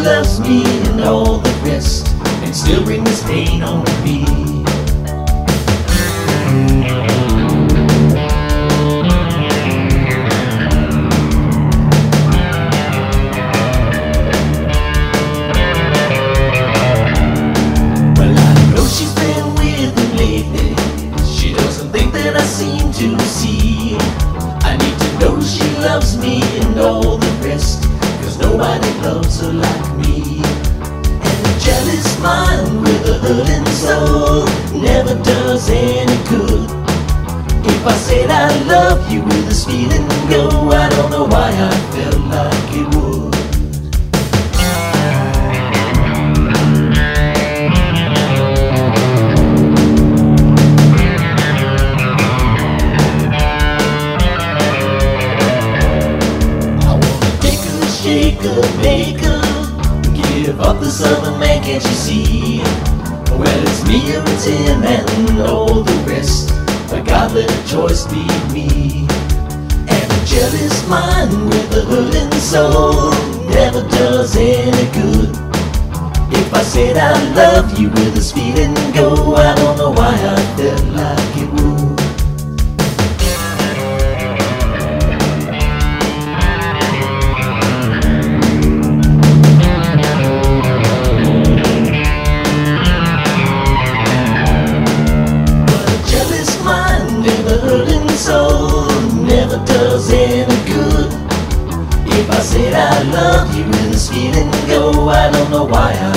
loves me and all the rest, and still bring this pain on me. Well, I know she's been with him lately. She doesn't think that I seem to see. I need to know she loves me and all the rest, 'cause nobody loves her like me. And a jealous mind with a hurting soul never does any good. If I said I love you, will this feeling go? I don't know why I felt like it would. Shake her, make her give up the southern man, can't you see? Well, it's me or it's him and all the rest, but God let a choice be me. And a jealous mind with a hurting soul never does any good. If I said I love you, will this feeling go? I don't know why I felt like it would. Soul never does any good. If I said I love you, will this feeling go? I don't know why I